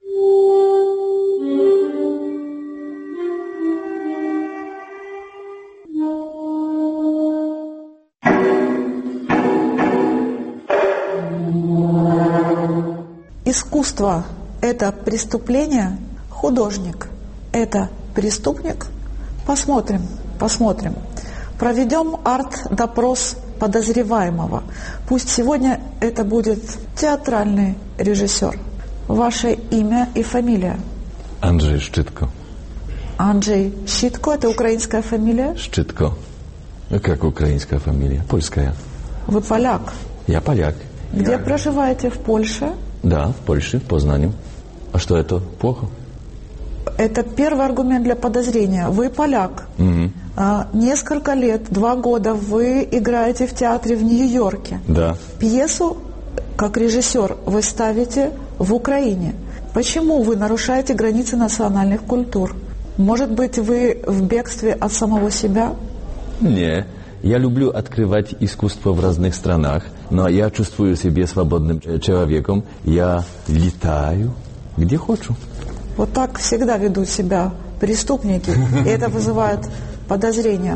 Искусство – это преступление, художник – это преступник. Посмотрим. Проведем арт-допрос подозреваемого. Пусть сегодня это будет театральный режиссер. Ваше имя и фамилия? Анджей Щитко. Анджей Щитко – это украинская фамилия? Щитко. Как украинская фамилия? Польская. Вы поляк? Я поляк. Где проживаете? В Польше? Да, в Польше, в Познании. А что, это плохо? Это первый аргумент для подозрения. Вы поляк. Несколько лет, 2 года вы играете в театре в Нью-Йорке. Да. Пьесу, как режиссер, вы ставите в Украине. Почему вы нарушаете границы национальных культур? Может быть, вы в бегстве от самого себя? Не. Я люблю открывать искусство в разных странах, но я чувствую себя свободным человеком. Я летаю, где хочу. Вот так всегда ведут себя преступники, и это вызывает подозрения.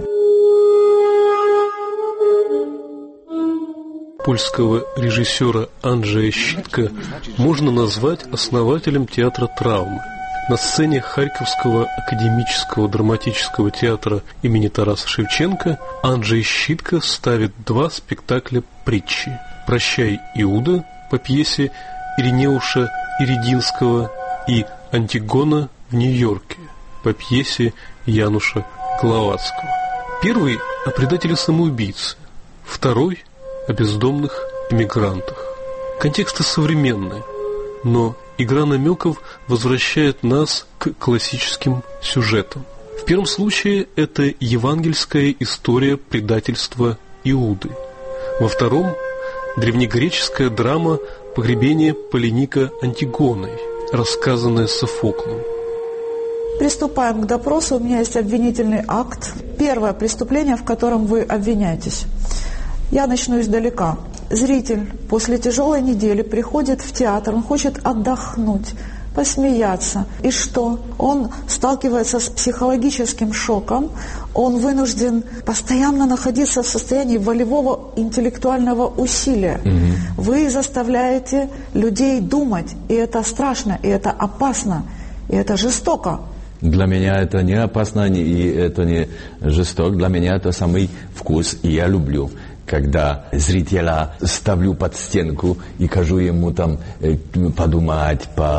Польского режиссера Анджея Щитка можно назвать основателем театра травмы. На сцене Харьковского академического драматического театра имени Тараса Шевченко Анджей Щитка ставит 2 спектакля притчи «Прощай, Иуда» по пьесе Иринеуша Иридинского и «Антигона в Нью-Йорке» по пьесе Януша Гловацкого. Первый о предателе-самоубийце, второй о бездомных эмигрантах. Контексты современные, но игра намеков возвращает нас к классическим сюжетам. В первом случае это евангельская история предательства Иуды. Во втором – древнегреческая драма «Погребение Полиника Антигоной», рассказанная Софоклом. Приступаем к допросу. У меня есть обвинительный акт. Первое преступление, в котором вы обвиняетесь. Я начну издалека. Зритель после тяжелой недели приходит в театр, он хочет отдохнуть, посмеяться. И что? Он сталкивается с психологическим шоком, он вынужден постоянно находиться в состоянии волевого интеллектуального усилия. Вы заставляете людей думать, и это страшно, и это опасно, и это жестоко. Для меня это не опасно, и это не жестоко. Для меня это самый вкус, и я люблю, когда зрителя ставлю под стенку и кажу ему там подумать,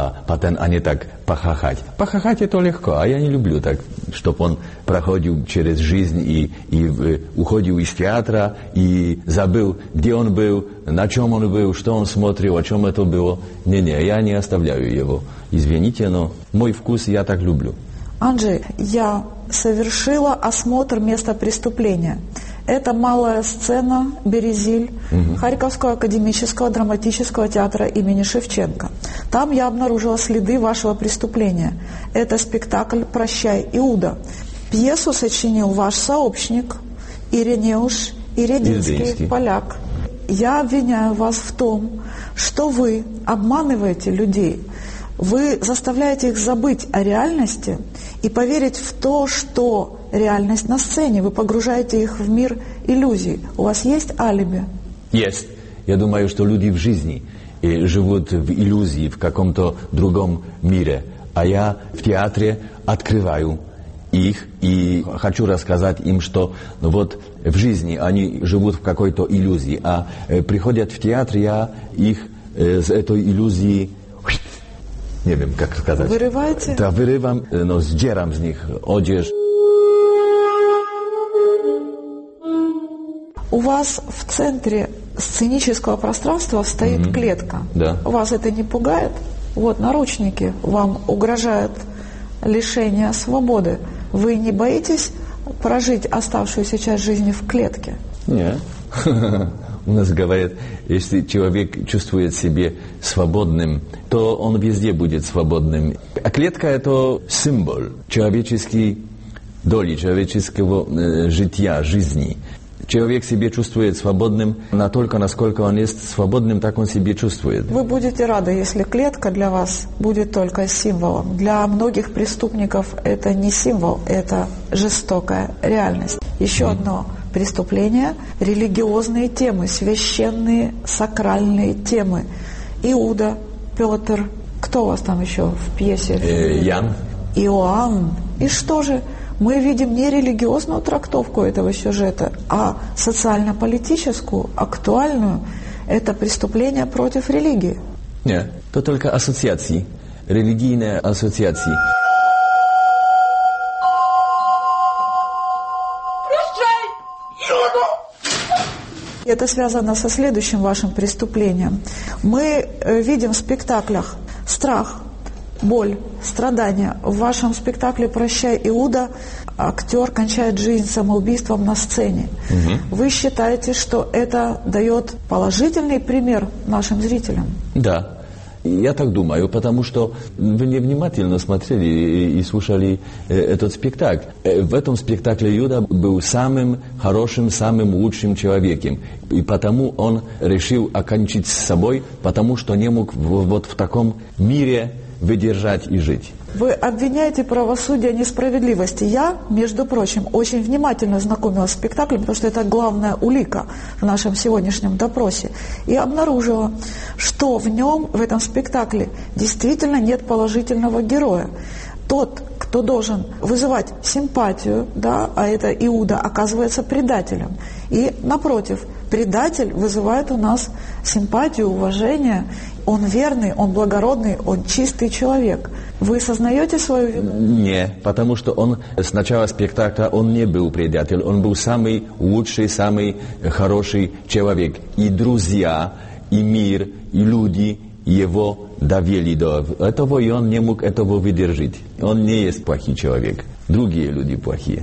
а не так похахать. Похахать это легко, а я не люблю так, чтобы он проходил через жизнь и уходил из театра и забыл, где он был, на чем он был, что он смотрел, о чем это было. Не, я не оставляю его. Извините, но мой вкус я так люблю. Анджей, я совершила осмотр места преступления. Это малая сцена «Березиль» Харьковского академического драматического театра имени Шевченко. Там я обнаружила следы вашего преступления. Это спектакль «Прощай, Иуда». Пьесу сочинил ваш сообщник Иринеуш Иридинский, поляк. Я обвиняю вас в том, что вы обманываете людей. Вы заставляете их забыть о реальности и поверить в то, что реальность на сцене. Вы погружаете их в мир иллюзий. У вас есть алиби? Есть. Я думаю, что люди в жизни живут в иллюзии, в каком-то другом мире. А я в театре открываю их и хочу рассказать им, что вот в жизни они живут в какой-то иллюзии, а приходят в театр, я их с этой иллюзии... Nie wiem, jak сказать. Вырываете? Да, вырывам, но сдирам с них одежду. У вас в центре сценического пространства стоит клетка. Да. Вас это не пугает? Вот наручники, вам угрожает лишение свободы. Вы не боитесь прожить оставшуюся часть жизни в клетке? Нет. У нас говорят, если человек чувствует себя свободным, то он везде будет свободным. А клетка – это символ человеческой доли, человеческого жития, жизни. Человек себя чувствует свободным настолько, насколько он есть свободным, так он себя чувствует. Вы будете рады, если клетка для вас будет только символом. Для многих преступников это не символ, это жестокая реальность. Еще одно преступление – религиозные темы, священные, сакральные темы. Иуда, Петр, кто у вас там еще в пьесе? Ян. Иоанн. И что же? Мы видим не религиозную трактовку этого сюжета, а социально-политическую, актуальную. Это преступление против религии. Нет, это только ассоциации, религийные ассоциации. Это связано со следующим вашим преступлением. Мы видим в спектаклях страх, боль, страдания. В вашем спектакле «Прощай, Иуда» актер кончает жизнь самоубийством на сцене. Вы считаете, что это дает положительный пример нашим зрителям? Да. Я так думаю, потому что вы невнимательно смотрели и слушали этот спектакль. В этом спектакле Иуда был самым хорошим, самым лучшим человеком. И потому он решил окончить с собой, потому что не мог вот в таком мире выдержать и жить. Вы обвиняете правосудие в несправедливости. Я, между прочим, очень внимательно знакомилась с спектаклем, потому что это главная улика в нашем сегодняшнем допросе. И обнаружила, что в нем, в этом спектакле, действительно нет положительного героя. Тот, кто должен вызывать симпатию, да, а это Иуда, оказывается предателем. И, напротив, предатель вызывает у нас симпатию, уважение. Он верный, он благородный, он чистый человек. Вы сознаете свою вину? Не, потому что он с начала спектакля он не был предатель, он был самый лучший, самый хороший человек. И друзья, и мир, и люди его довели до этого, и он не мог этого выдержать. Он не есть плохой человек. Другие люди плохие.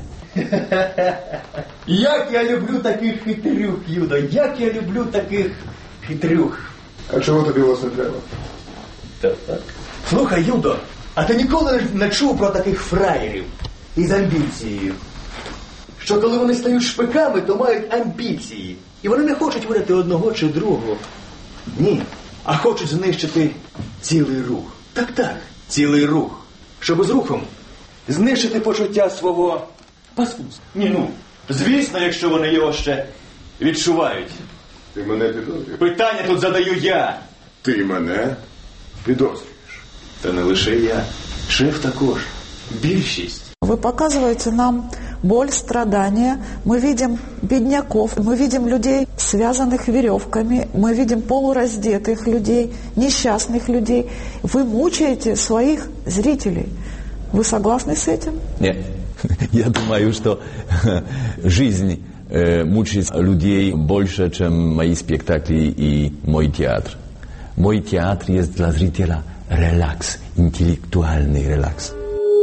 Як я люблю таких хитрюх, Юда, як я люблю таких хитрюх. А чого тобі власне треба? Так. Слухай, Юдо, а ти ніколи не чув про таких фраєрів із амбіцією? Що коли вони стають шпиками, то мають амбіції. І вони не хочуть видати одного чи другого. Ні, а хочуть знищити цілий рух. Так, цілий рух. Щоб з рухом знищити почуття свого паскудства. Звісно, якщо вони його ще відчувають. Ти мене підозрюєш? Питання тут задаю я. Ти мене підозрюєш? Та не лише я. Шеф також. Більшість. Вы показываете нам боль, страдания. Мы видим бедняков, мы видим людей, связанных веревками, мы видим полураздетых людей, несчастных людей. Вы мучаете своих зрителей. Вы согласны с этим? Нет. Я думаю, что жизнь мучает людей больше, чем мои спектакли и мой театр. Мой театр есть для зрителя релакс, интеллектуальный релакс.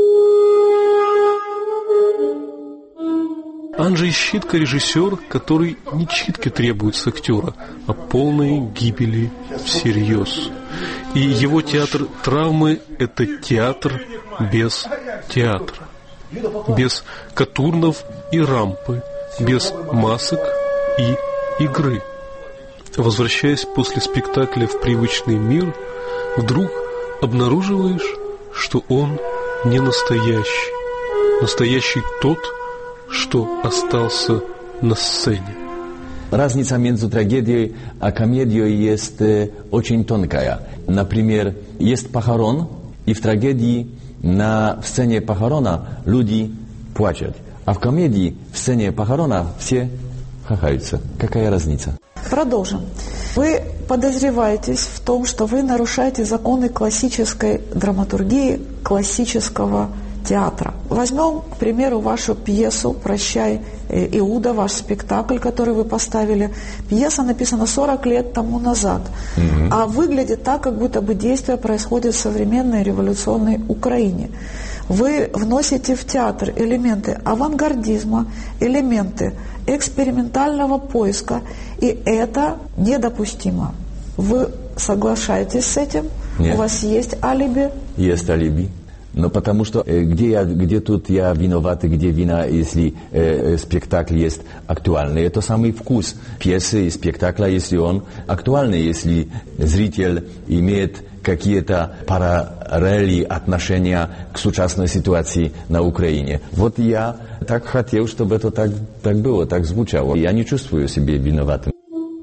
Анджей Щитко – режиссер, который не читки требует с актера, а полной гибели всерьез. И его театр травмы – это театр без театра. Без катурнов и рампы, без масок и игры. Возвращаясь после спектакля в привычный мир, вдруг обнаруживаешь, что он не настоящий. Настоящий тот, что остался на сцене. Разница между трагедией и комедией есть очень тонкая. Например, есть похорон, и в трагедии на сцене похорона люди плачут, а в комедии в сцене похорона все хахаются. Какая разница? Продолжим. Вы подозреваетесь в том, что вы нарушаете законы классической драматургии, классического театра. Возьмем, к примеру, вашу пьесу «Прощай, Иуда», ваш спектакль, который вы поставили. Пьеса написана 40 лет тому назад, а выглядит так, как будто бы действие происходит в современной революционной Украине. Вы вносите в театр элементы авангардизма, элементы экспериментального поиска, и это недопустимо. Вы соглашаетесь с этим? Нет. У вас есть алиби? Есть алиби. Но потому что где тут я виноват, где вина, если спектакль есть актуальный. Это самый вкус пьесы и спектакля, если он актуальный, если зритель имеет какие-то параллели, отношения к сучасной ситуации на Украине. Вот я так хотел, чтобы это так было, так звучало. Я не чувствую себя виноватым.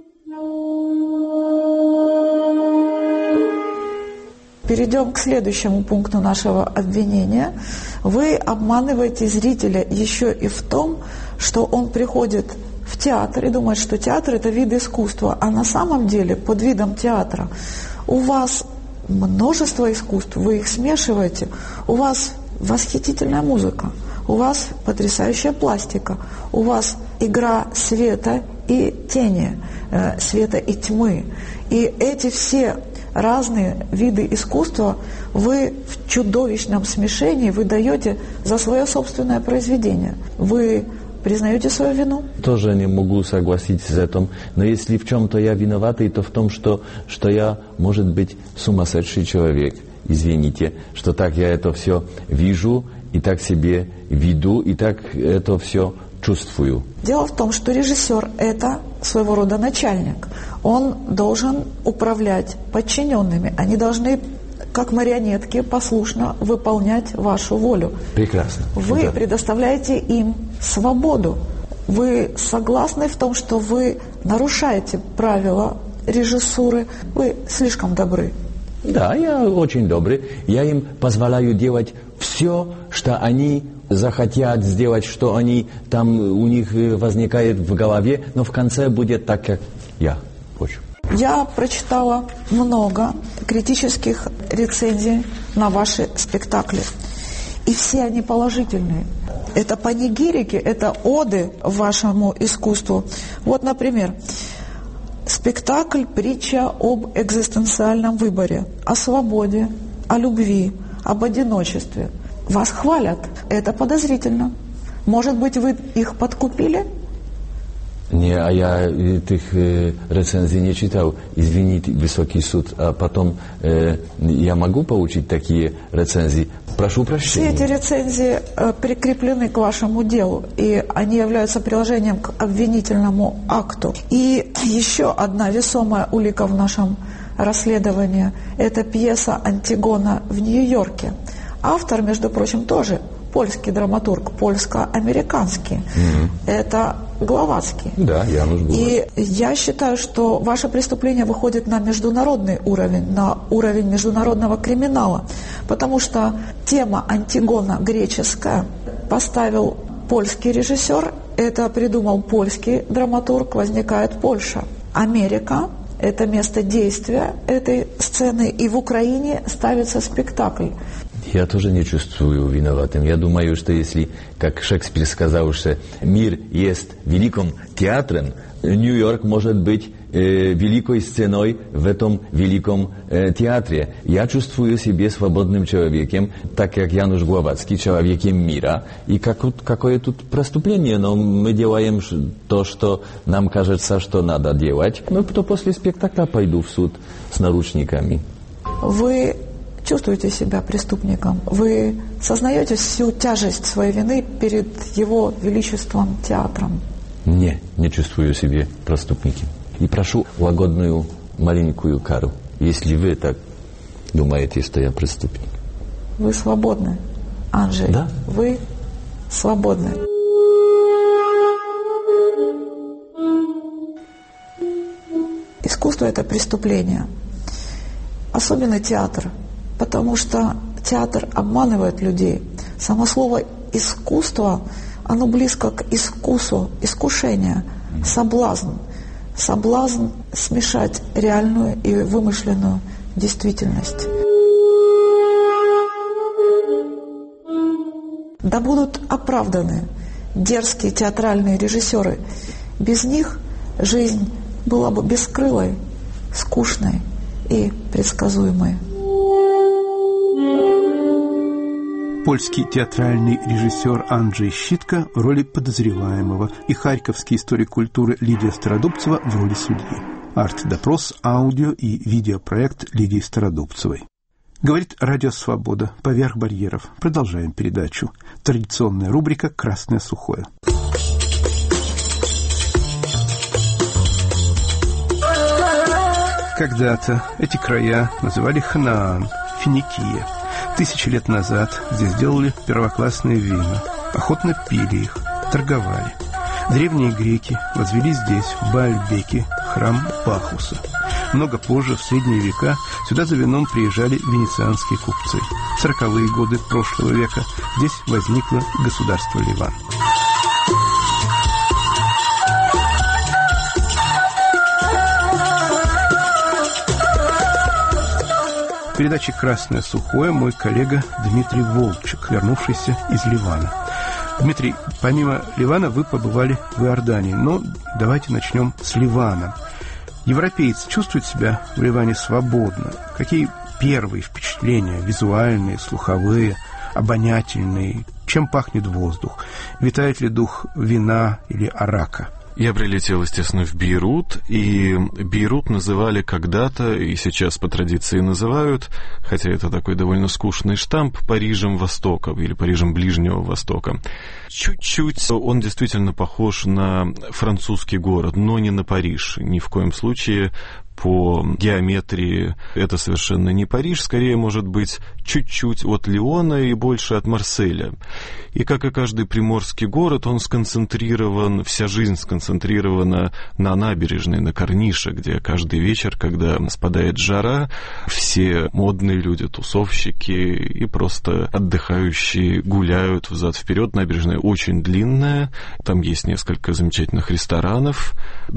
Перейдем к следующему пункту нашего обвинения. Вы обманываете зрителя еще и в том, что он приходит в театр и думает, что театр – это вид искусства, а на самом деле под видом театра у вас множество искусств, вы их смешиваете, у вас восхитительная музыка, у вас потрясающая пластика, у вас игра света и тени, света и тьмы. И эти все разные виды искусства вы в чудовищном смешении выдаете за свое собственное произведение. Вы признаете свою вину? Тоже не могу согласиться с этим. Но если в чем-то я виноватый, то в том, что я, может быть, сумасшедший человек. Извините, что так я это все вижу, и так себе веду, и так это все чувствую. Дело в том, что режиссер – это своего рода начальник. Он должен управлять подчиненными. Они должны, как марионетки, послушно выполнять вашу волю. Прекрасно. Вы предоставляете им свободу. Вы согласны в том, что вы нарушаете правила режиссуры? Вы слишком добры. Да, я очень добрый. Я им позволяю делать все, что они захотят сделать, что они там у них возникает в голове, но в конце будет так, как я хочу. Я прочитала много критических рецензий на ваши спектакли. И все они положительные. Это панигирики, это оды вашему искусству. Вот, например, спектакль «Притча об экзистенциальном выборе», о свободе, о любви, об одиночестве. Вас хвалят. Это подозрительно. Может быть, вы их подкупили? Не, а я этих рецензий не читал. Извините, Высокий суд. А потом я могу получить такие рецензии? Прошу прощения. Все эти рецензии прикреплены к вашему делу, и они являются приложением к обвинительному акту. И еще одна весомая улика в нашем расследовании – это пьеса «Антигона» в Нью-Йорке. Автор, между прочим, тоже польский драматург, польско-американский. Это Гловацкий. Да, Януш Гловацкий. И я считаю, что ваше преступление выходит на международный уровень, на уровень международного криминала, потому что тема «Антигона» греческая поставил польский режиссер, это придумал польский драматург, возникает Польша. Америка – это место действия этой сцены, и в Украине ставится спектакль. Я тоже не чувствую виноватым. Я думаю, что если, как Шекспир сказал, что мир есть великим театром, Нью-Йорк может быть великой сценой в этом великом театре. Я чувствую себя свободным человеком, так как Януш Гловацкий, человеком мира. И какое тут преступление, но мы делаем то, что нам кажется, что надо делать. Ну, то после спектакля пойду в суд с наручниками. Вы чувствуете себя преступником? Вы сознаете всю тяжесть своей вины перед его величеством театром? Не чувствую себя преступником. И прошу лагодную маленькую кару, если вы так думаете, что я преступник. Вы свободны, Анджей. Да? Вы свободны. Искусство – это преступление. Особенно театр. Потому что театр обманывает людей. Само слово «искусство», оно близко к искусу, искушение, соблазн. Соблазн смешать реальную и вымышленную действительность. Да будут оправданы дерзкие театральные режиссеры. Без них жизнь была бы бескрылой, скучной и предсказуемой. Польский театральный режиссер Анджей Щитко в роли подозреваемого и харьковский историк культуры Лидия Стародубцева в роли судьи. Арт-допрос, аудио и видеопроект Лидии Стародубцевой. Говорит Радио Свобода. Поверх барьеров. Продолжаем передачу. Традиционная рубрика «Красное сухое». Когда-то эти края называли Ханаан, Финикия. 1000 лет назад здесь делали первоклассные вина, охотно пили их, торговали. Древние греки возвели здесь, в Баальбеке, храм Бахуса. Много позже, в средние века, сюда за вином приезжали венецианские купцы. В 40-е годы прошлого века здесь возникло государство Ливан. В передаче «Красное сухое» мой коллега Дмитрий Волчек, вернувшийся из Ливана. Дмитрий, помимо Ливана вы побывали в Иордании, но давайте начнем с Ливана. Европеец чувствует себя в Ливане свободно? Какие первые впечатления, визуальные, слуховые, обонятельные? Чем пахнет воздух? Витает ли дух вина или арака? Я прилетел, естественно, в Бейрут, и Бейрут называли когда-то, и сейчас по традиции называют, хотя это такой довольно скучный штамп, Парижем Востока или Парижем Ближнего Востока. Чуть-чуть он действительно похож на французский город, но не на Париж, ни в коем случае. По геометрии это совершенно не Париж, скорее, может быть, чуть-чуть от Лиона и больше от Марселя. И, как и каждый приморский город, он сконцентрирован, вся жизнь сконцентрирована на набережной, на Корнише, где каждый вечер, когда спадает жара, все модные люди, тусовщики и просто отдыхающие гуляют взад-вперед. Набережная очень длинная, там есть несколько замечательных ресторанов,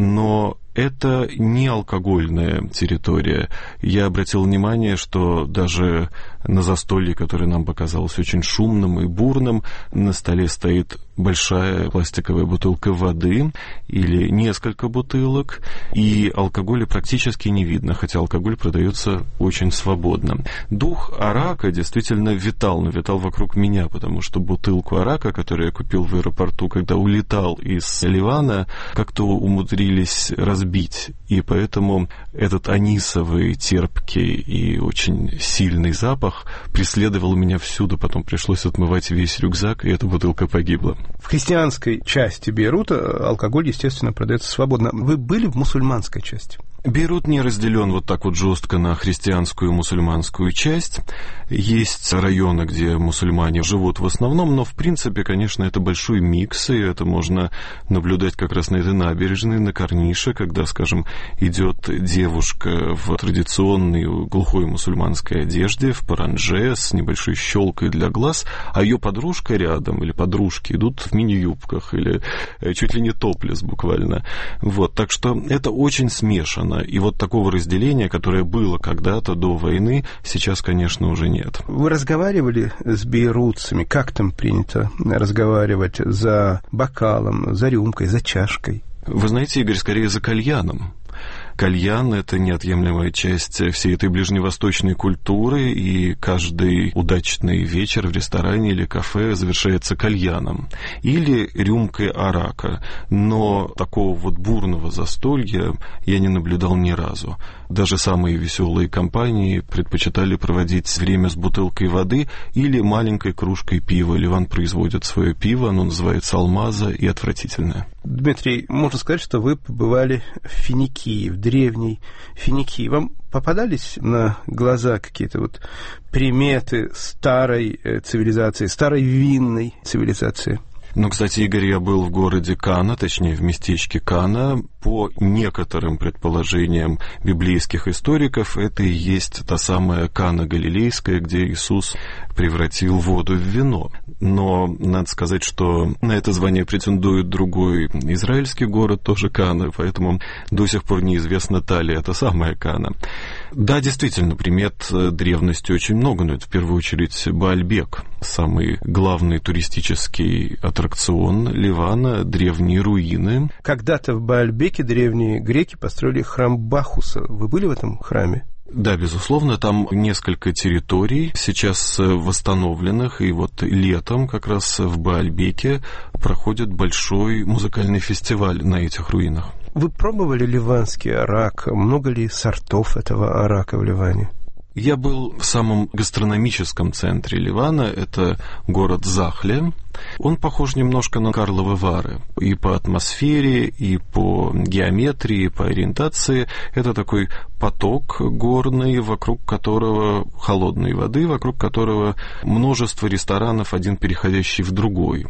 но это не алкогольная территория. Я обратил внимание, что даже на застолье, которое нам показалось очень шумным и бурным, на столе стоит большая пластиковая бутылка воды или несколько бутылок, и алкоголя практически не видно, хотя алкоголь продается очень свободно. Дух арака действительно витал вокруг меня, потому что бутылку арака, которую я купил в аэропорту, когда улетал из Ливана, как-то умудрились разбить, и поэтому этот анисовый, терпкий и очень сильный запах преследовал меня всюду, потом пришлось отмывать весь рюкзак, и эта бутылка погибла. В христианской части Бейрута алкоголь, естественно, продается свободно. Вы были в мусульманской части? Бейрут не разделен вот так вот жестко на христианскую и мусульманскую часть. Есть районы, где мусульмане живут в основном, но в принципе, конечно, это большой микс, и это можно наблюдать как раз на этой набережной, на Корнише, когда, скажем, идет девушка в традиционной глухой мусульманской одежде, в паранже, с небольшой щелкой для глаз, а ее подружка рядом или подружки идут в мини-юбках или чуть ли не топлес буквально. Вот, так что это очень смешано. И вот такого разделения, которое было когда-то до войны, сейчас, конечно, уже нет. Вы разговаривали с бейрутцами? Как там принято разговаривать за бокалом, за рюмкой, за чашкой? Вы знаете, Игорь, скорее за кальяном. Кальян – это неотъемлемая часть всей этой ближневосточной культуры, и каждый удачный вечер в ресторане или кафе завершается кальяном или рюмкой арака. Но такого вот бурного застолья я не наблюдал ни разу. Даже самые веселые компании предпочитали проводить время с бутылкой воды или маленькой кружкой пива. Ливан производит свое пиво, оно называется «Алмаза» и отвратительное. Дмитрий, можно сказать, что вы побывали в Финикии, в древней Финикии. Вам попадались на глаза какие-то вот приметы старой цивилизации, старой винной цивилизации? Ну, кстати, Игорь, я был в городе Кана, точнее, в местечке Кана. По некоторым предположениям библейских историков, это и есть та самая Кана Галилейская, где Иисус превратил воду в вино. Но надо сказать, что на это звание претендует другой израильский город, тоже Кана, поэтому до сих пор неизвестна, та ли это самая Кана. Да, действительно, примет древности очень много, но это в первую очередь Баальбек, самый главный туристический аттракцион Ливана, древние руины. Когда-то в Баальбеке древние греки построили храм Бахуса. Вы были в этом храме? Да, безусловно, там несколько территорий сейчас восстановленных, и вот летом как раз в Баальбеке проходит большой музыкальный фестиваль на этих руинах. Вы пробовали ливанский арак? Много ли сортов этого арака в Ливане? Я был в самом гастрономическом центре Ливана, это город Захле. Он похож немножко на Карловы Вары. И по атмосфере, и по геометрии, и по ориентации. Это такой поток горный, вокруг которого холодной воды, вокруг которого множество ресторанов, один переходящий в другой.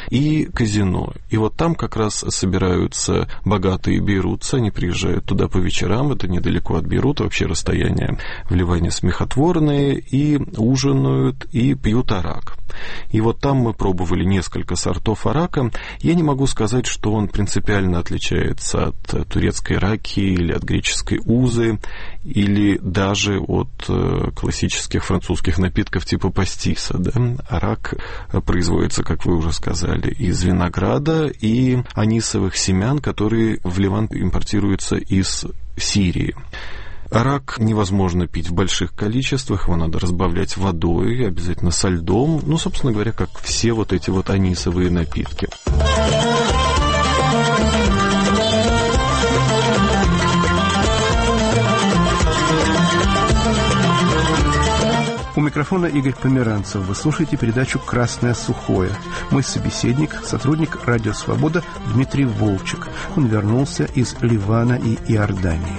И казино. И вот там как раз собираются богатые бейрутцы, они приезжают туда по вечерам, это недалеко от Бейрута, вообще расстояние в Ливане смехотворные, и ужинают, и пьют арак. И вот там мы пробовали несколько сортов арака. Я не могу сказать, что он принципиально отличается от турецкой раки или от греческой узы, или даже от классических французских напитков типа пастиса. Да? Арак производится, как вы уже сказали, из винограда и анисовых семян, которые в Ливан импортируются из Сирии. Арак невозможно пить в больших количествах, его надо разбавлять водой, обязательно со льдом, ну, собственно говоря, как все вот эти вот анисовые напитки. У микрофона Игорь Померанцев. Вы слушаете передачу «Красное сухое». Мой собеседник, сотрудник «Радио Свобода» Дмитрий Волчек. Он вернулся из Ливана и Иордании.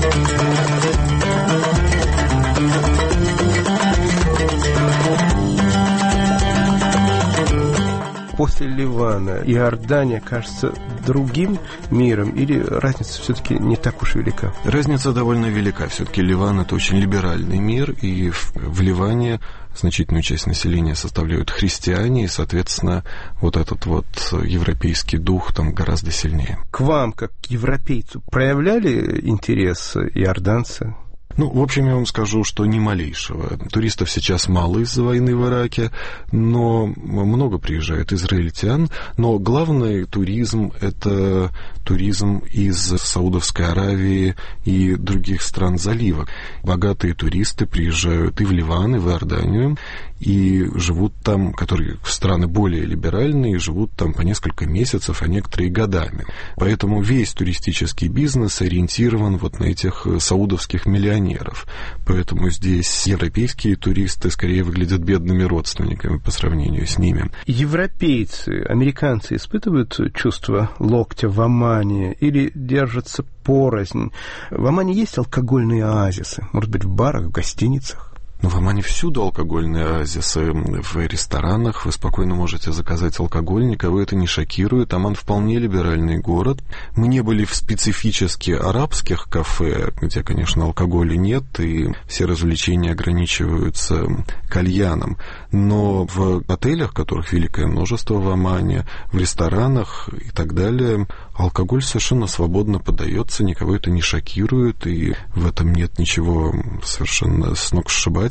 После Ливана Иордания кажется другим миром, или разница все-таки не так уж велика? Разница довольно велика. Все-таки Ливан – это очень либеральный мир, и в Ливане значительную часть населения составляют христиане, и, соответственно, вот этот вот европейский дух там гораздо сильнее. К вам, как к европейцу, проявляли интерес иорданцы? Ну, в общем, я вам скажу, что ни малейшего. Туристов сейчас мало из-за войны в Ираке, но много приезжает израильтян. Но главный туризм – это туризм из Саудовской Аравии и других стран залива. Богатые туристы приезжают и в Ливан, и в Иорданию, и живут там, которые страны более либеральные, живут там по несколько месяцев, а некоторые годами. Поэтому весь туристический бизнес ориентирован вот на этих саудовских миллионеров. Поэтому здесь европейские туристы скорее выглядят бедными родственниками по сравнению с ними. Европейцы, американцы испытывают чувство локтя в Омане или держатся порознь? В Омане есть алкогольные оазисы? Может быть, в барах, в гостиницах? Но в Омане всюду алкогольные оазисы. В ресторанах вы спокойно можете заказать алкоголь, никого это не шокирует. Оман вполне либеральный город. Мы не были в специфически арабских кафе, где, конечно, алкоголя нет, и все развлечения ограничиваются кальяном. Но в отелях, которых великое множество в Омане, в ресторанах и так далее, алкоголь совершенно свободно подается, никого это не шокирует, и в этом нет ничего совершенно сногсшибательного.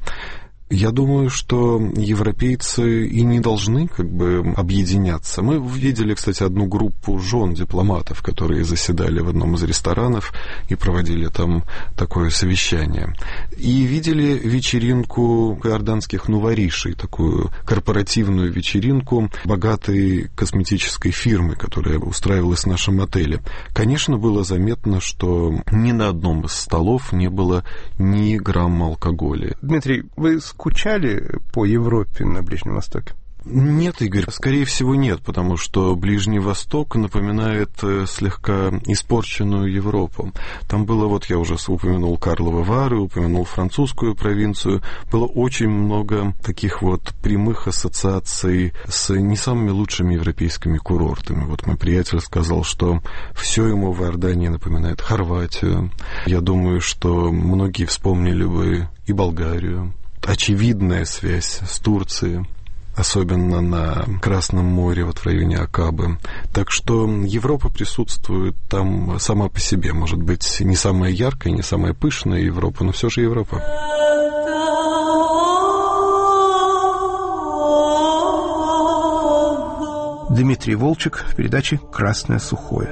Я думаю, что европейцы и не должны как бы объединяться. Мы видели, кстати, одну группу жен дипломатов, которые заседали в одном из ресторанов и проводили там такое совещание. И видели вечеринку иорданских нуваришей, такую корпоративную вечеринку богатой косметической фирмы, которая устраивалась в нашем отеле. Конечно, было заметно, что ни на одном из столов не было ни грамма алкоголя. Дмитрий, вы скучали по Европе на Ближнем Востоке? Нет, Игорь, скорее всего нет, потому что Ближний Восток напоминает слегка испорченную Европу. Там было, вот я уже упомянул Карловы Вары, упомянул французскую провинцию, было очень много таких вот прямых ассоциаций с не самыми лучшими европейскими курортами. Вот мой приятель сказал, что все ему в Иордании напоминает Хорватию. Я думаю, что многие вспомнили бы и Болгарию. Очевидная связь с Турцией, особенно на Красном море, вот в районе Акабы. Так что Европа присутствует там сама по себе. Может быть, не самая яркая, не самая пышная Европа, но все же Европа. Дмитрий Волчек в передаче «Красное сухое».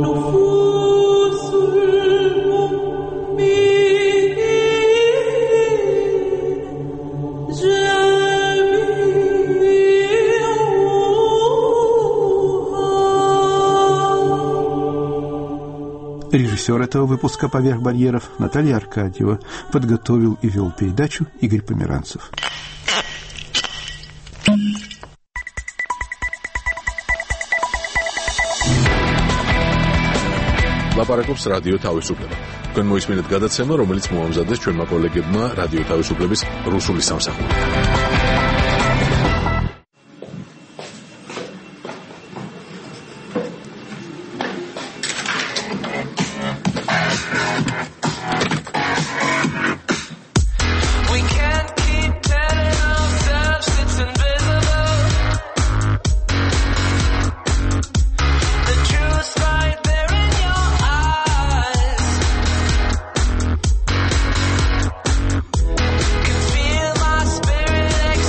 Режиссер этого выпуска «Поверх барьеров» Наталья Аркадьева. Подготовил и вел передачу Игорь Померанцев. ლაპარაკობს რადიო თავისუფლება. თქვენ მოისმინეთ გადაცემა, რომელიც მოამზადეს ჩვენმა კოლეგებმა რადიო თავისუფლების რუსული სამსახური. Feel my spirit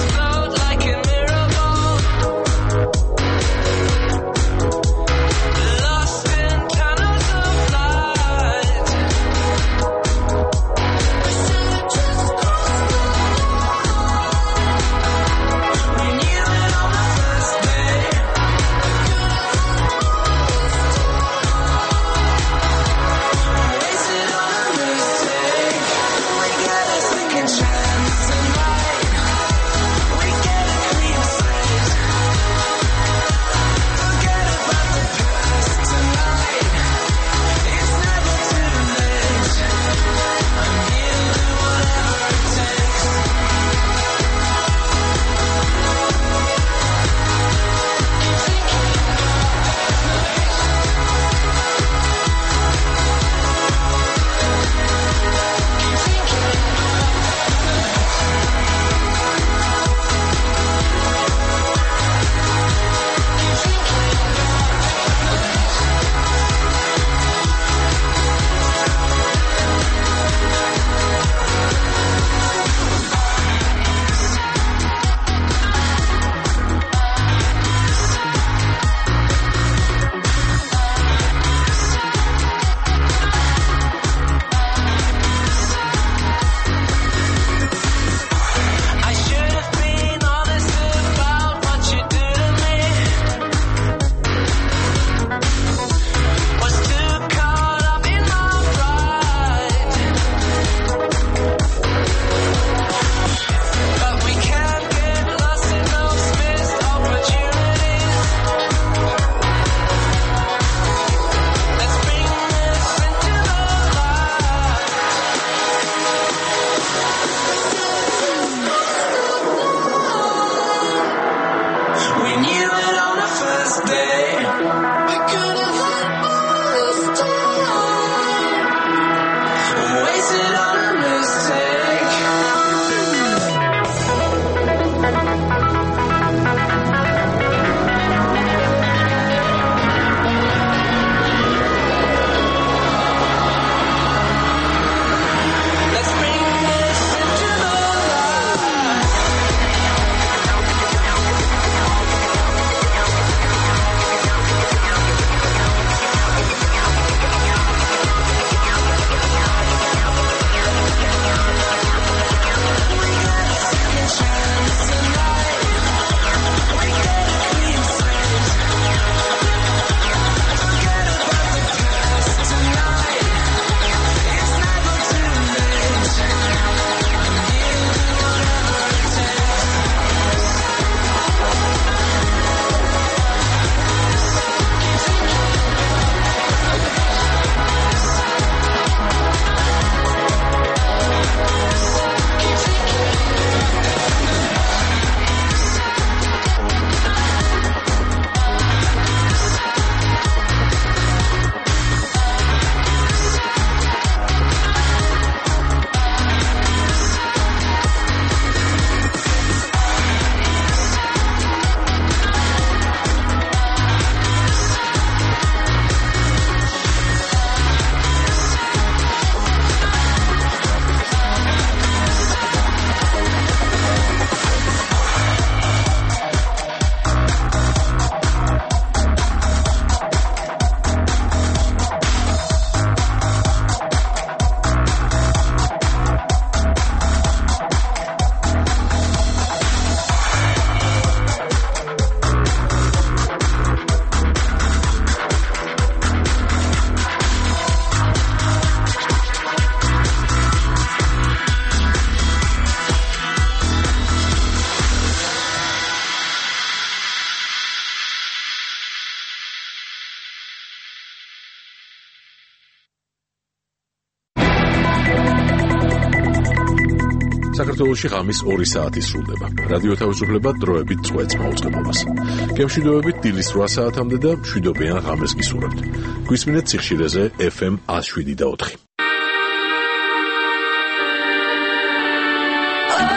საქართველოში ღამის 2 საათი სრულდება. რადიო თავისუფლება დროებით წვეთს მაუწყებლობას. გემშვიდობებით დილის 8 საათამდე და მშვიდობიან ღამეს გისურვებთ. გვისმინეთ ციხშირეზე FM 107.4.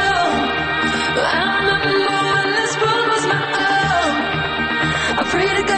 Afraid to go